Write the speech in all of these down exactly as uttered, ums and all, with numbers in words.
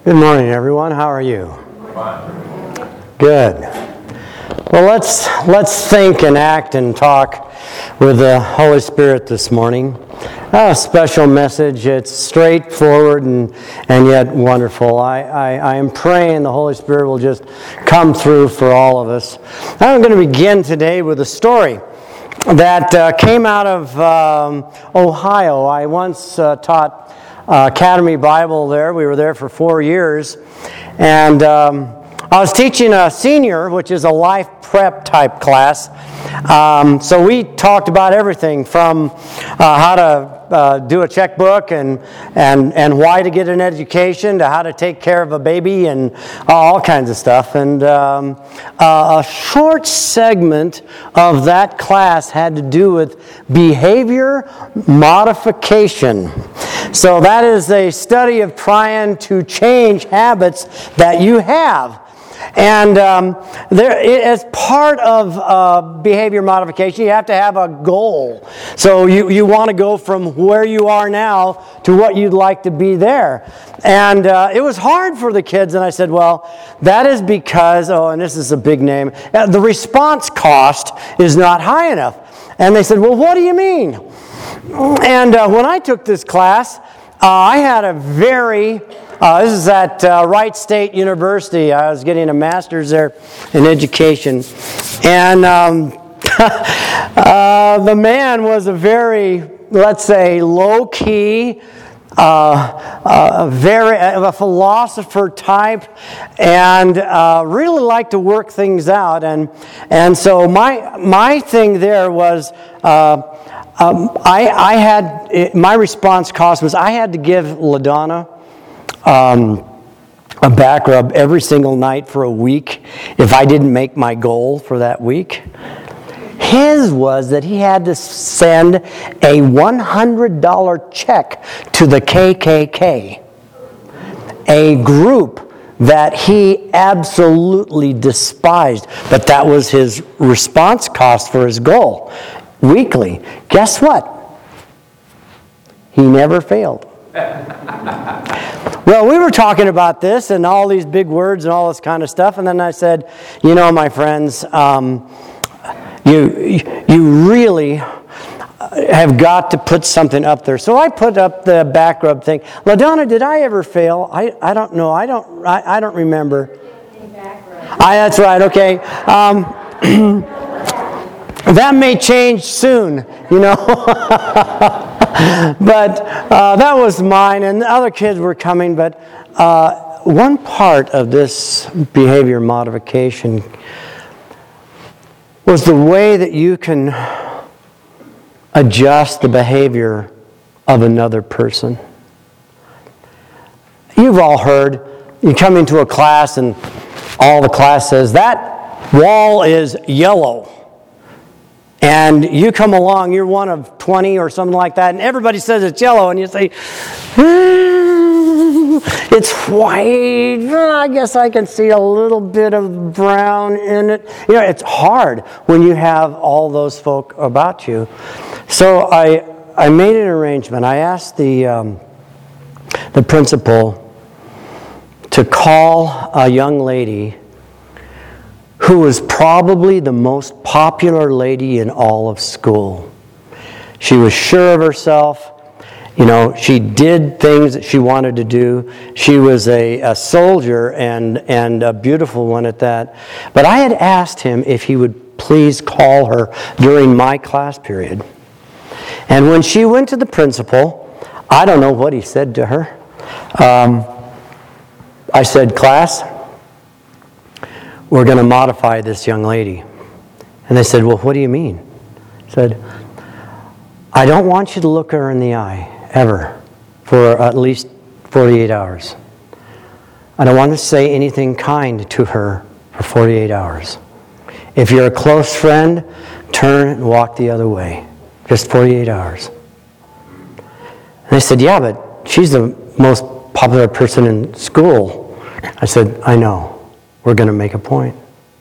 Good morning, everyone. How are you? Fine. Good. Well, let's let's think and act and talk with the Holy Spirit this morning. A special message. It's straightforward and and yet wonderful. I, I, I am praying the Holy Spirit will just come through for all of us. I'm going to begin today with a story that uh, came out of um, Ohio. I once uh, taught Uh, Academy Bible there. We were there for four years. And um, I was teaching a senior, which is a life prep type class. Um, so we talked about everything from uh, how to uh, do a checkbook and, and, and why to get an education to how to take care of a baby and uh, all kinds of stuff. And um, uh, a short segment of that class had to do with behavior modification. So that is a study of trying to change habits that you have. And um, there, as part of uh, behavior modification, you have to have a goal. So you, you want to go from where you are now to what you'd like to be there. And uh, it was hard for the kids, and I said, well, that is because, oh, and this is a big name, the response cost is not high enough. And they said, well, what do you mean? And uh, when I took this class, uh, I had a very, uh, this is at uh, Wright State University. I was getting a master's there in education. And um, uh, the man was a very, let's say, low-key, uh, a very, a philosopher type, and uh, really liked to work things out. And and so my my thing there was, uh, um, I I had my response cost was I had to give LaDonna um, a back rub every single night for a week if I didn't make my goal for that week. His was that he had to send a one hundred dollars check to the K K K, a group that he absolutely despised, but that was his response cost for his goal, weekly. Guess what? He never failed. Well, we were talking about this and all these big words and all this kind of stuff, and then I said, you know, my friends, um, You you really have got to put something up there. So I put up the back rub thing. LaDonna, did I ever fail? I, I don't know. I don't I, I don't remember. I, that's right. Okay. Um, that may change soon, you know. But uh, that was mine, and the other kids were coming. But uh, one part of this behavior modification was the way that you can adjust the behavior of another person. You've all heard, you come into a class and all the class says, that wall is yellow. And you come along, you're one of twenty or something like that, and everybody says it's yellow, and you say, it's white. I guess I can see a little bit of brown in it. You know, it's hard when you have all those folk about you. So I I made an arrangement. I asked the um, the principal to call a young lady who was probably the most popular lady in all of school. She was sure of herself. You know, she did things that she wanted to do. She was a, a soldier and, and a beautiful one at that. But I had asked him if he would please call her during my class period. And when she went to the principal, I don't know what he said to her. Um, I said, class, we're going to modify this young lady. And they said, well, what do you mean? I said, I don't want you to look her in the eye. Ever, for at least forty-eight hours. I don't want to say anything kind to her for forty-eight hours. If you're a close friend, turn and walk the other way. Just forty-eight hours. And they said, yeah, but she's the most popular person in school. I said, I know. We're going to make a point.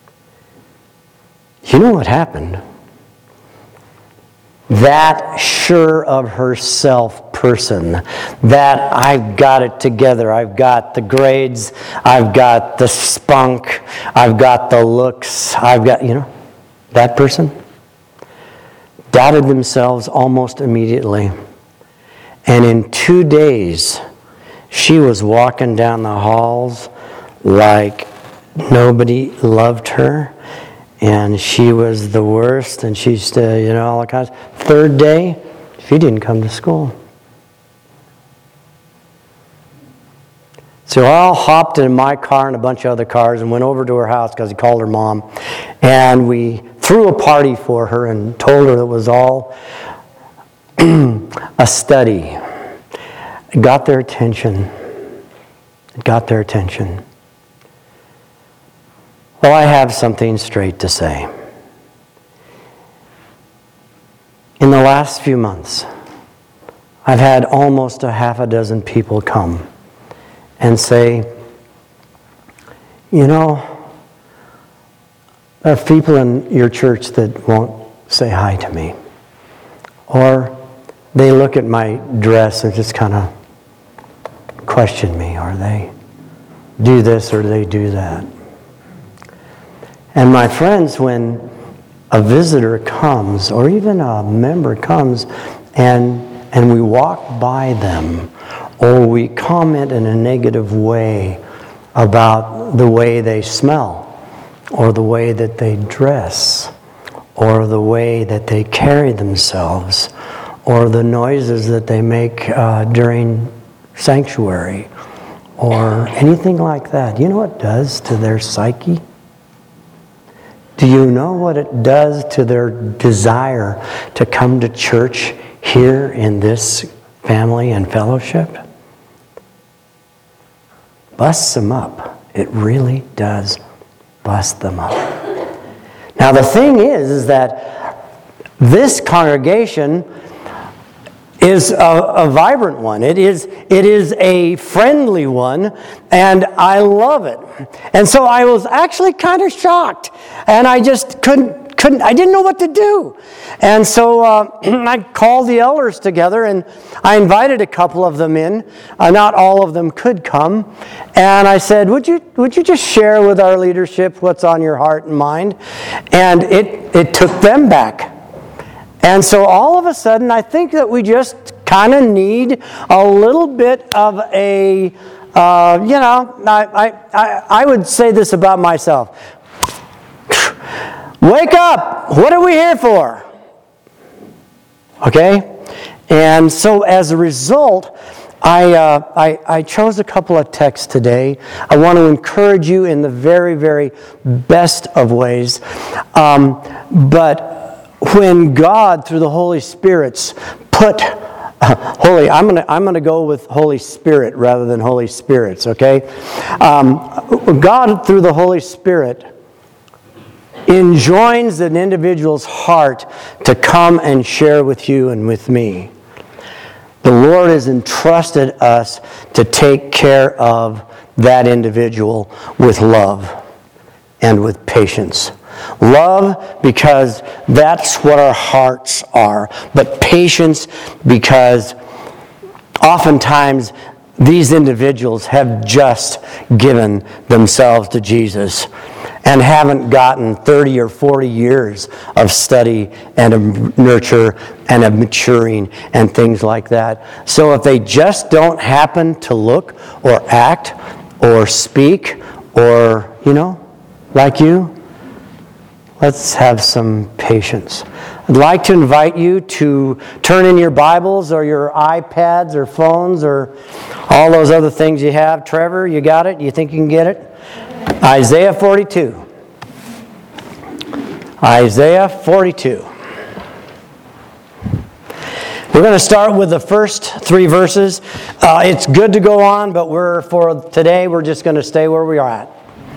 You know what happened? That sure of herself person, that I've got it together. I've got the grades, I've got the spunk, I've got the looks, I've got, you know, that person doubted themselves almost immediately. And in two days, she was walking down the halls like nobody loved her. And she was the worst, and she still, you know, all kinds. Third day, she didn't come to school. So I all hopped in my car and a bunch of other cars and went over to her house because he called her mom. And we threw a party for her and told her it was all a study. It got their attention. It got their attention. Well, I have something straight to say. In the last few months, I've had almost a half a dozen people come and say, you know, there are people in your church that won't say hi to me. Or they look at my dress and just kind of question me, or they do this or they do that. And my friends, when a visitor comes, or even a member comes, and and we walk by them, or we comment in a negative way about the way they smell, or the way that they dress, or the way that they carry themselves, or the noises that they make uh, during sanctuary, or anything like that. You know what it does to their psyche? Do you know what it does to their desire to come to church here in this family and fellowship? Busts them up. It really does bust them up. Now the thing is, is that this congregation is a, a vibrant one. It is, it is a friendly one, and I love it. And so I was actually kind of shocked, and I just couldn't, couldn't I didn't know what to do. And so uh, I called the elders together, and I invited a couple of them in. Uh, not all of them could come. And I said, would you would you just share with our leadership what's on your heart and mind? And it, it took them back. And so all of a sudden, I think that we just kind of need a little bit of a, uh, you know, I, I, I would say this about myself. Wake up! What are we here for? Okay? And so as a result, I, uh, I, I chose a couple of texts today. I want to encourage you in the very, very best of ways. Um, but when God, through the Holy Spirit, put uh, Holy, I'm gonna I'm gonna go with Holy Spirit rather than Holy Spirits. Okay, um, God, through the Holy Spirit, enjoins an individual's heart to come and share with you and with me. The Lord has entrusted us to take care of that individual with love and with patience. Love because that's what our hearts are, but patience because oftentimes these individuals have just given themselves to Jesus and haven't gotten thirty or forty years of study and of nurture and of maturing and things like that. So if they just don't happen to look or act or speak or, you know, like you, let's have some patience. I'd like to invite you to turn in your Bibles or your iPads or phones or all those other things you have. Trevor, you got it? You think you can get it? Isaiah forty-two. Isaiah forty-two. We're going to start with the first three verses. Uh, it's good to go on, but we're for today, we're just going to stay where we are at.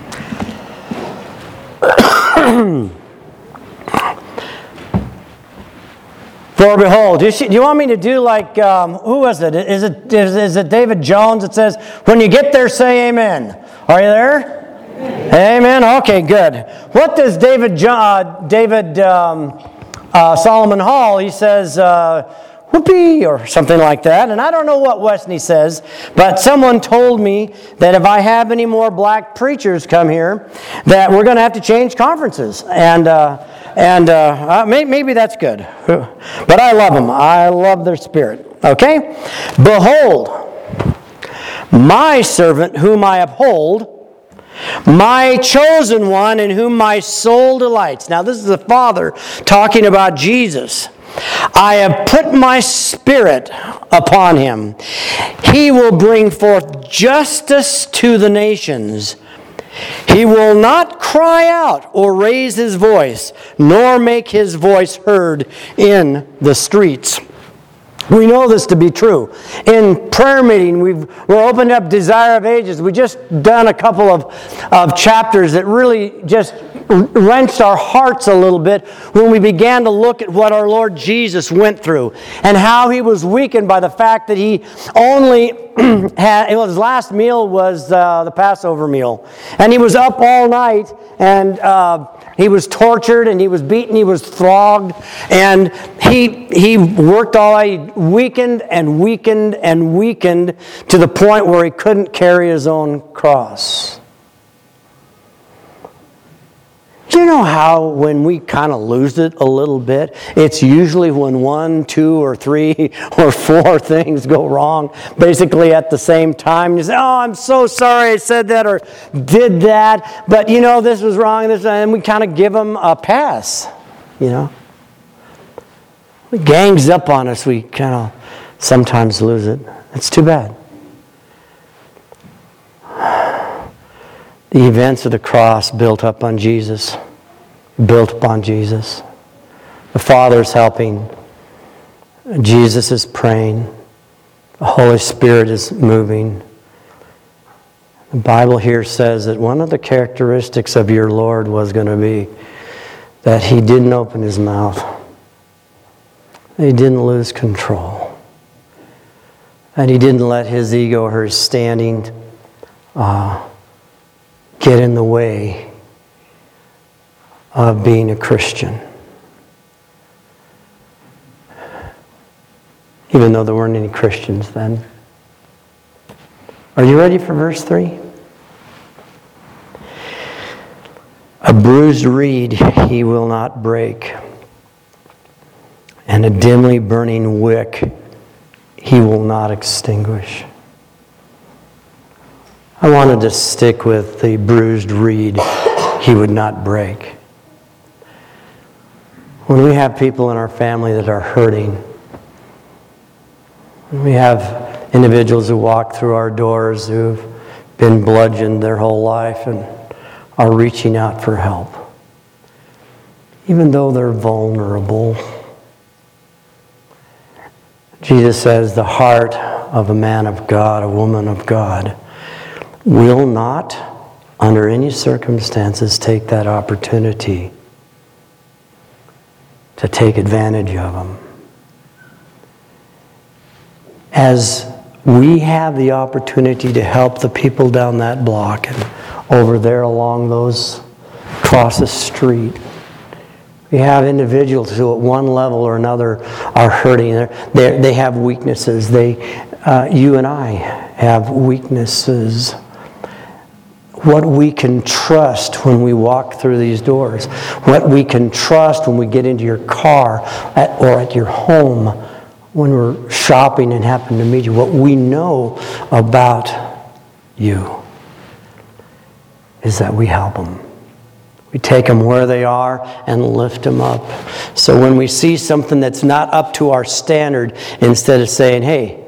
For behold, do you, do you want me to do like, um, who was it? Is it, is, is it David Jones that says, when you get there, say amen. Are you there? Amen. Amen? Okay, good. What does David, uh, David um, uh, Solomon Hall, he says, uh, whoopee, or something like that. And I don't know what Wesley says, but someone told me that if I have any more black preachers come here, that we're going to have to change conferences. And uh, and uh, uh, maybe that's good. But I love them. I love their spirit. Okay? Behold, my servant whom I uphold, my chosen one in whom my soul delights. Now this is the Father talking about Jesus. I have put my spirit upon him. He will bring forth justice to the nations. He will not cry out or raise his voice, nor make his voice heard in the streets. We know this to be true. In prayer meeting, we've, we're opened up Desire of Ages. We just done a couple of, of chapters that really just wrenched our hearts a little bit when we began to look at what our Lord Jesus went through and how he was weakened by the fact that he only had, his last meal was uh, the Passover meal. And he was up all night, and uh, he was tortured, and he was beaten, he was flogged, and he he worked all night, weakened and weakened and weakened to the point where he couldn't carry his own cross. Do you know how when we kind of lose it a little bit, it's usually when one, two, or three, or four things go wrong, basically at the same time. You say, oh, I'm so sorry I said that or did that, but you know, this was wrong, this, and we kind of give them a pass, you know. It gangs up on us, we kind of sometimes lose it. It's too bad. The events of the cross built up on Jesus, built upon Jesus. The Father's helping. Jesus is praying. The Holy Spirit is moving. The Bible here says that one of the characteristics of your Lord was going to be that he didn't open his mouth. He didn't lose control. And he didn't let his ego or his standing uh, get in the way of being a Christian. Even though there weren't any Christians then. Are you ready for verse three? A bruised reed he will not break, and a dimly burning wick he will not extinguish. I wanted to stick with the bruised reed he would not break. When we have people in our family that are hurting, when we have individuals who walk through our doors who've been bludgeoned their whole life and are reaching out for help, even though they're vulnerable, Jesus says the heart of a man of God, a woman of God, will not, under any circumstances, take that opportunity to take advantage of them. As we have the opportunity to help the people down that block and over there along those, across the street, we have individuals who at one level or another are hurting. They're, they have weaknesses. They, uh, you and I have weaknesses. What we can trust when we walk through these doors, what we can trust when we get into your car at, or at your home when we're shopping and happen to meet you, what we know about you is that we help them. We take them where they are and lift them up. So when we see something that's not up to our standard, instead of saying, hey,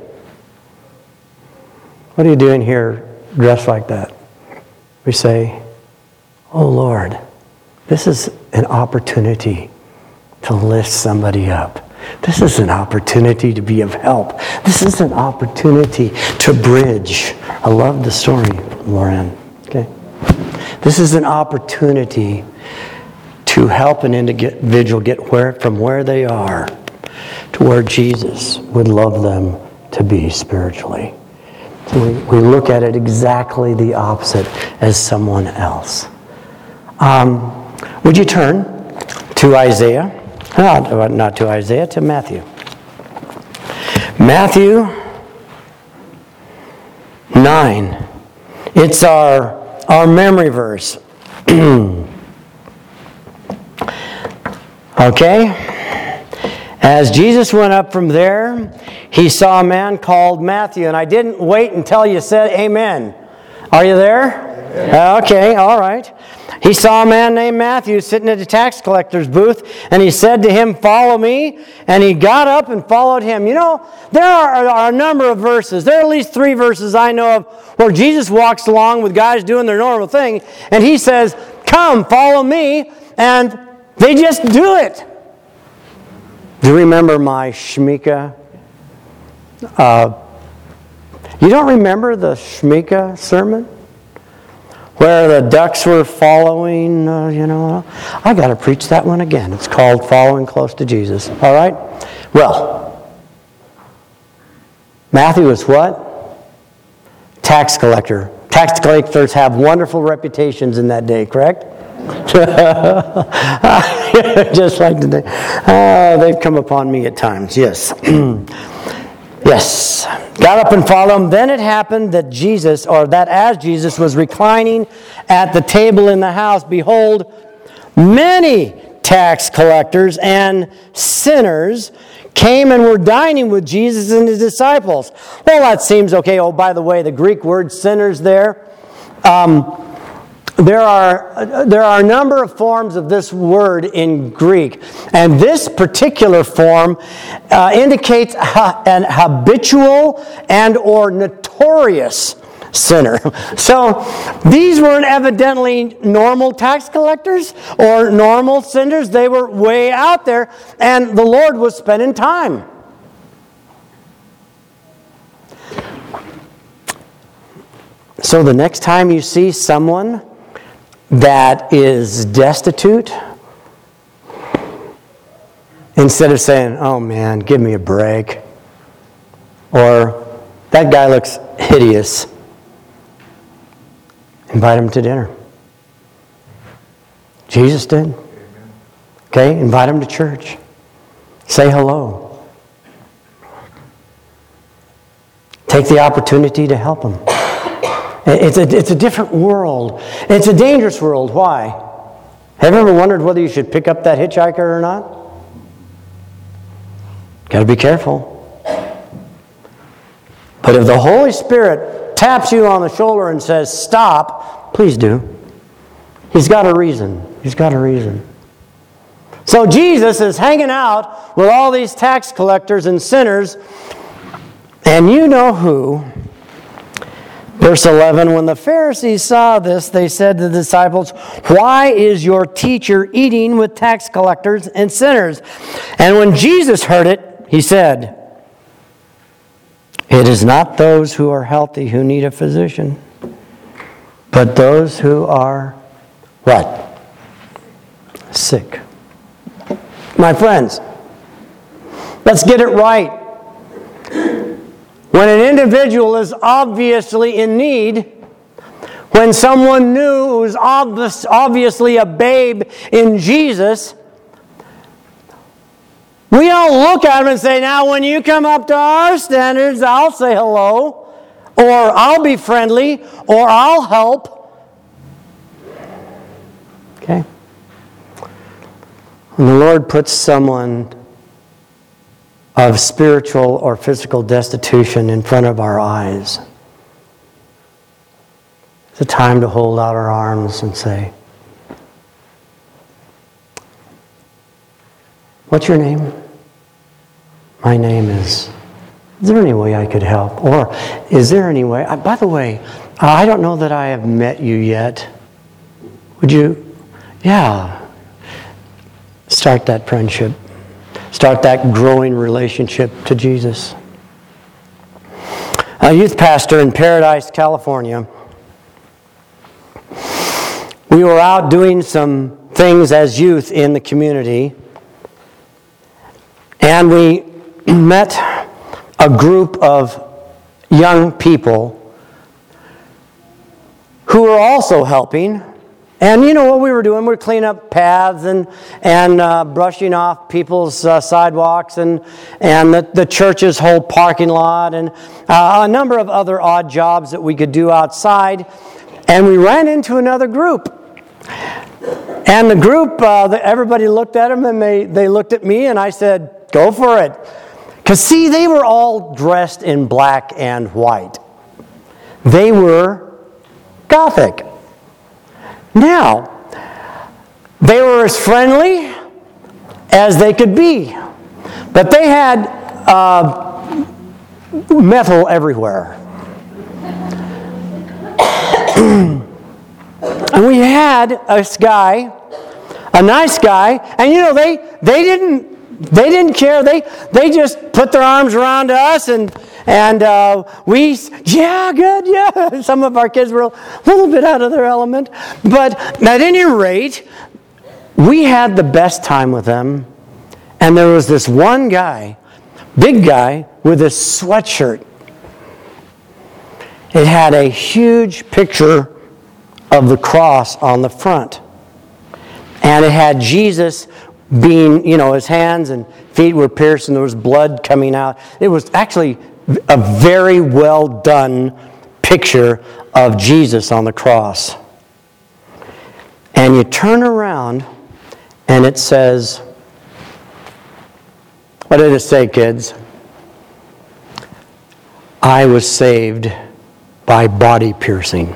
what are you doing here dressed like that? We say, oh Lord, this is an opportunity to lift somebody up. This is an opportunity to be of help. This is an opportunity to bridge. I love the story, Lauren. Okay. This is an opportunity to help an individual get where, from where they are to where Jesus would love them to be spiritually. So we, we look at it exactly the opposite as someone else. Um, would you turn to Isaiah? Not, not to Isaiah, to Matthew. Matthew nine. It's our, our memory verse. Okay? As Jesus went up from there, he saw a man called Matthew. And I didn't wait until you said amen. Are you there? Amen. Okay, all right. He saw a man named Matthew sitting at a tax collector's booth, and he said to him, "Follow me." And he got up and followed him. You know, there are, are a number of verses. There are at least three verses I know of where Jesus walks along with guys doing their normal thing, and he says, "Come, follow me," and they just do it. Do you remember my Shemitah? Uh, you don't remember the Shemitah sermon? Where the ducks were following, uh, you know. I got to preach that one again. It's called Following Close to Jesus. All right? Well, Matthew was what? Tax collector. Tax collectors have wonderful reputations in that day, correct? Just like today. Uh, they've come upon me at times, yes. Yes. Got up and followed him. Then it happened that Jesus, or that as Jesus was reclining at the table in the house, behold, many tax collectors and sinners came and were dining with Jesus and his disciples. Well, that seems okay. Oh, by the way, the Greek word sinners there, um, There are, there are a number of forms of this word in Greek. And this particular form uh, indicates ha- an habitual and or notorious sinner. So these weren't evidently normal tax collectors or normal sinners. They were way out there. And the Lord was spending time. So the next time you see someone that is destitute, instead of saying, "Oh man, give me a break," or "That guy looks hideous," invite him to dinner. Jesus did. Okay, invite him to church. Say hello. Take the opportunity to help him. It's a, it's a different world. It's a dangerous world. Why? Have you ever wondered whether you should pick up that hitchhiker or not? Got to be careful. But if the Holy Spirit taps you on the shoulder and says, "Stop," please do. He's got a reason. He's got a reason. So Jesus is hanging out with all these tax collectors and sinners, and you know who. Verse eleven, when the Pharisees saw this, they said to the disciples, "Why is your teacher eating with tax collectors and sinners?" And when Jesus heard it, he said, "It is not those who are healthy who need a physician, but those who are," what? Sick. My friends, let's get it right. When an individual is obviously in need, when someone new who's obvious, obviously a babe in Jesus, we don't look at them and say, "Now when you come up to our standards, I'll say hello, or I'll be friendly, or I'll help." Okay? When the Lord puts someone of spiritual or physical destitution in front of our eyes, it's a time to hold out our arms and say, "What's your name?" "My name is," "Is there any way I could help?" Or, "Is there any way, by the way, I don't know that I have met you yet. Would you," yeah, start that friendship. Start that growing relationship to Jesus. A youth pastor in Paradise, California. We were out doing some things as youth in the community, and we met a group of young people who were also helping And you know what we were doing? We were cleaning up paths and and uh, brushing off people's uh, sidewalks and and the, the church's whole parking lot and uh, a number of other odd jobs that we could do outside. And we ran into another group. And the group, uh, the, everybody looked at them and they, they looked at me and I said, go for it. Because see, they were all dressed in black and white. They were Gothic. Now, they were as friendly as they could be, but they had uh, metal everywhere. And we had this guy, a nice guy, and you know they they didn't they didn't care. They they just put their arms around us and. And uh, we, yeah, good, yeah. Some of our kids were a little bit out of their element. But at any rate, we had the best time with them. And there was this one guy, big guy, with a sweatshirt. It had a huge picture of the cross on the front. And it had Jesus being, you know, his hands and feet were pierced and there was blood coming out. It was actually a very well done picture of Jesus on the cross. And you turn around and it says, what did it say, kids? I was saved by body piercing.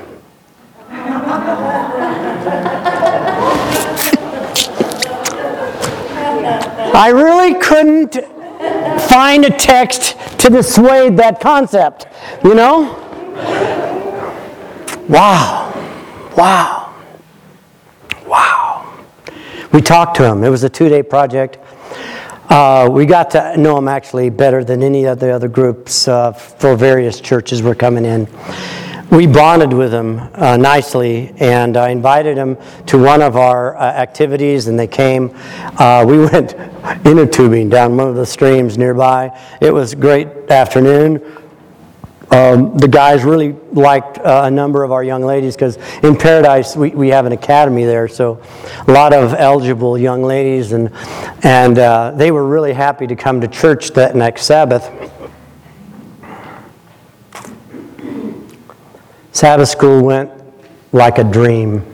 I really couldn't find a text to dissuade that concept, you know? Wow. Wow. Wow. We talked to him. It was a two-day project. Uh, we got to know him actually better than any of the other groups uh, for various churches were coming in. We bonded with him uh, nicely, and I invited him to one of our uh, activities, and they came. Uh, we went inner tubing down one of the streams nearby. It was a great afternoon. Um, the guys really liked uh, a number of our young ladies because in Paradise we, we have an academy there, so a lot of eligible young ladies, and and uh, they were really happy to come to church that next Sabbath. Sabbath school went like a dream.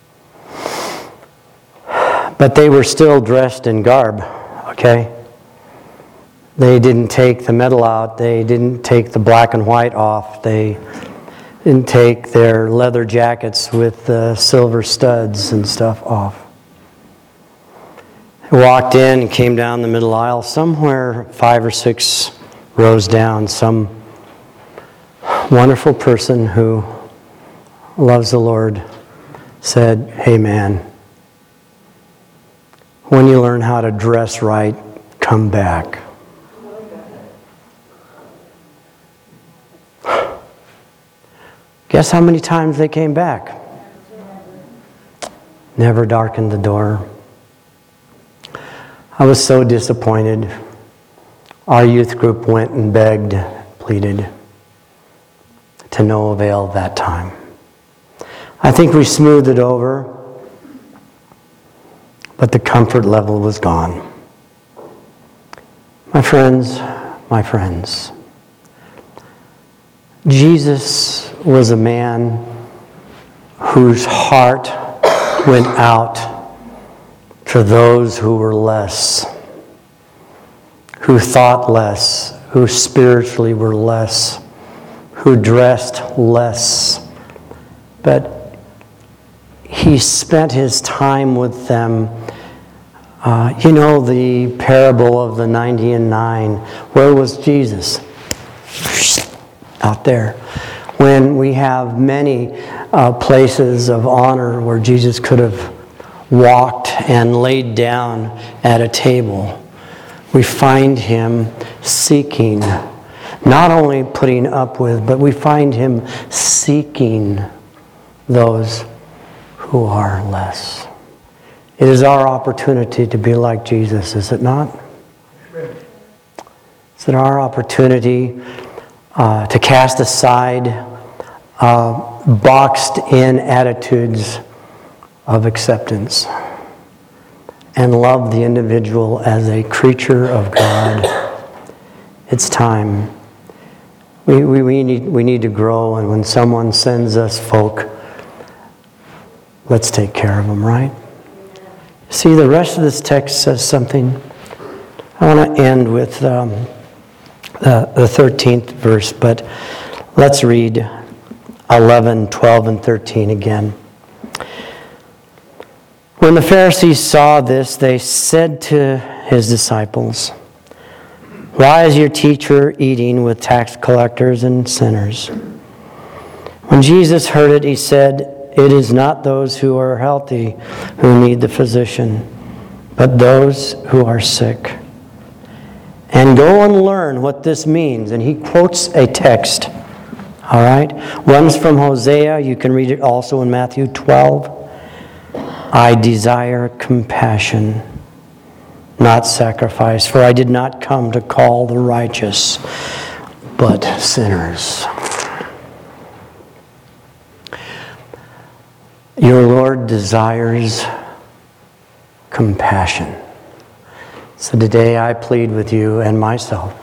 But they were still dressed in garb, okay? They didn't take the metal out. They didn't take the black and white off. They didn't take their leather jackets with the silver studs and stuff off. They walked in and came down the middle aisle, somewhere five or six rows down, some wonderful person who loves the Lord said, hey man, when you learn how to dress right, come back. Guess how many times they came back? Never darkened the door. I was so disappointed. Our youth group went and begged, pleaded, to no avail that time. I think we smoothed it over, but the comfort level was gone. My friends, my friends, Jesus was a man whose heart went out to those who were less, who thought less, who spiritually were less, who dressed less. But he spent his time with them. Uh, you know the parable of the ninety and nine. Where was Jesus? Out there. When we have many uh, places of honor where Jesus could have walked and laid down at a table, we find him seeking, not only putting up with, but we find him seeking those who are less. It is our opportunity to be like Jesus, is it not? Is it our opportunity uh, to cast aside uh, boxed-in attitudes of acceptance and love the individual as a creature of God. It's time. We, we, we, need, we need to grow, and when someone sends us folk, let's take care of them, right? See, the rest of this text says something. I want to end with um, uh, the thirteenth verse, but let's read eleven, twelve, and thirteen again. When the Pharisees saw this, they said to his disciples, "Why is your teacher eating with tax collectors and sinners?" When Jesus heard it, he said, "It is not those who are healthy who need the physician, but those who are sick. And go and learn what this means." And he quotes a text. All right? One's from Hosea. You can read it also in Matthew twelve. "I desire compassion, not sacrifice, for I did not come to call the righteous, but sinners." Your Lord desires compassion. So today I plead with you and myself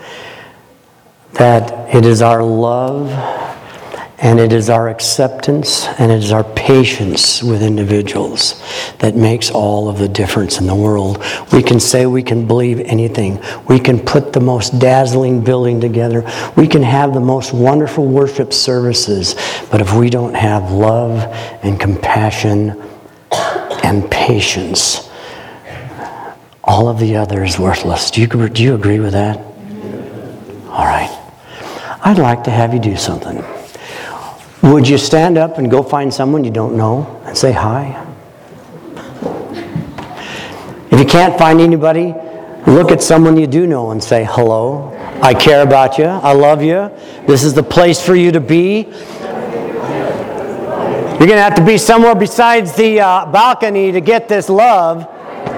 that it is our love and it is our acceptance and it is our patience with individuals that makes all of the difference in the world. We can say we can believe anything. We can put the most dazzling building together. We can have the most wonderful worship services. But if we don't have love and compassion and patience, all of the other is worthless. Do you, do you agree with that? All right. I'd like to have you do something. Would you stand up and go find someone you don't know and say hi? If you can't find anybody, look at someone you do know and say hello. I care about you. I love you. This is the place for you to be. You're going to have to be somewhere besides the uh, balcony to get this love.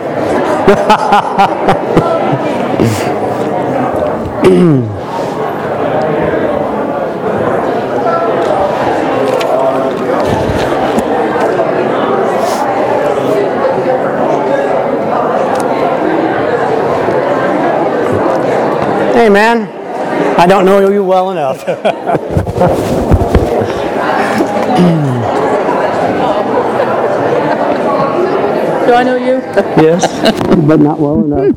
Hey man, I don't know you well enough. Do I know you? Yes, but not well enough.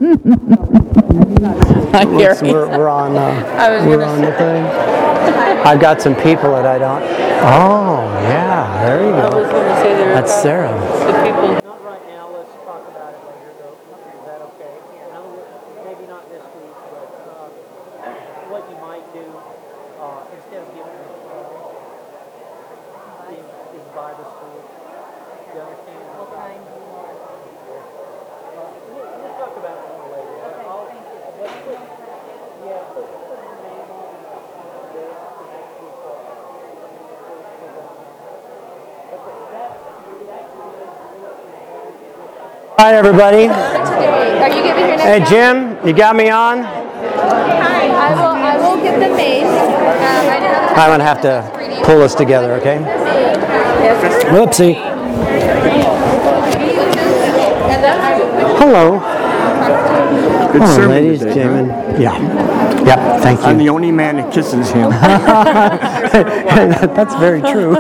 I'm here. We're, we're on. Uh, I was we're gonna on say. the thing. I've got some people that I don't. Oh yeah, there you I was go. going to say there. That's Sarah. The people. Not right now, let's talk about it later though. Is that okay? No, maybe not this week, but uh, what you might do, uh, instead of giving them uh, is, is Bible school. You understand? What time do you want? Uh, we'll, we'll talk about it more later. Okay, I'll, thank you. Let's put, yeah, put, put your name on the list for next week. All right, everybody. Are you giving your Hey, next Jim, you got me on? Hi. I will. I will get the mace. Um, I know. I'm gonna have to pull us together, okay? Yes. Whoopsie. Hello. Good Hello, sermon ladies, today, Jamin. Yeah. Yep. Thank I'm the you. only man that kisses him. That's very true.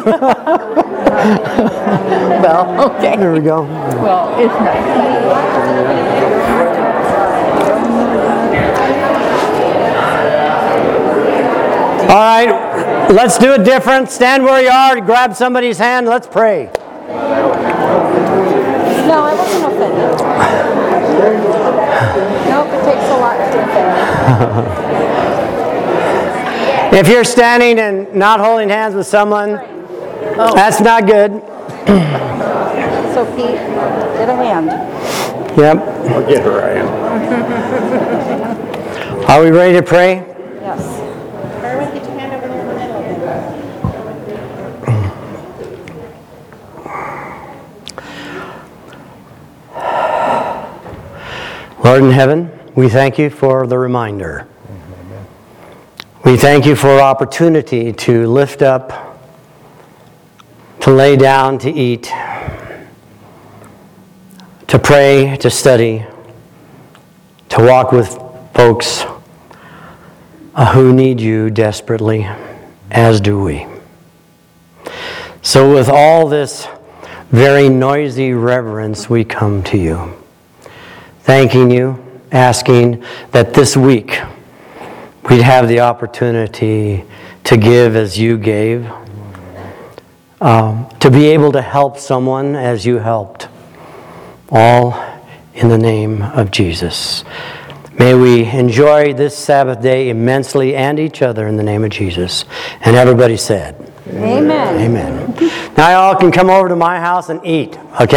Well, okay. There we go. Well, it's nice. All right, let's do it different. Stand where you are, grab somebody's hand, let's pray. No, I wasn't offended. Nope, it takes a lot to offend. If you're standing and not holding hands with someone, that's not good. So Pete, get a hand. Yep. I'll get her, I am. Are we ready to pray? Yes. Erwin, get your hand over there in the middle. Lord in heaven, we thank you for the reminder. We thank you for opportunity to lift up, to lay down, to eat. to pray, to study, to walk with folks uh, who need you desperately, as do we. So with all this very noisy reverence, we come to you, thanking you, asking that this week we'd have the opportunity to give as you gave, um, to be able to help someone as you helped, all in the name of Jesus. May we enjoy this Sabbath day immensely and each other in the name of Jesus. And everybody said, Amen. Amen. Now you all can come over to my house and eat, okay?